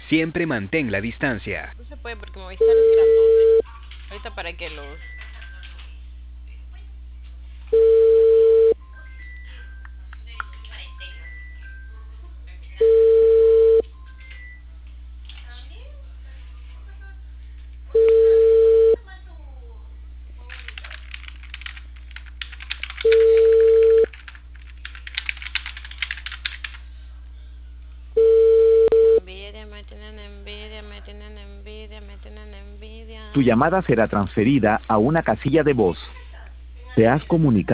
Siempre mantén la distancia. No se puede porque me voy a estar grandote. Ahorita para que los... Envidia, me tienen envidia, me tienen envidia, me tienen envidia. Tu llamada será transferida a una casilla de voz. Te has comunicado.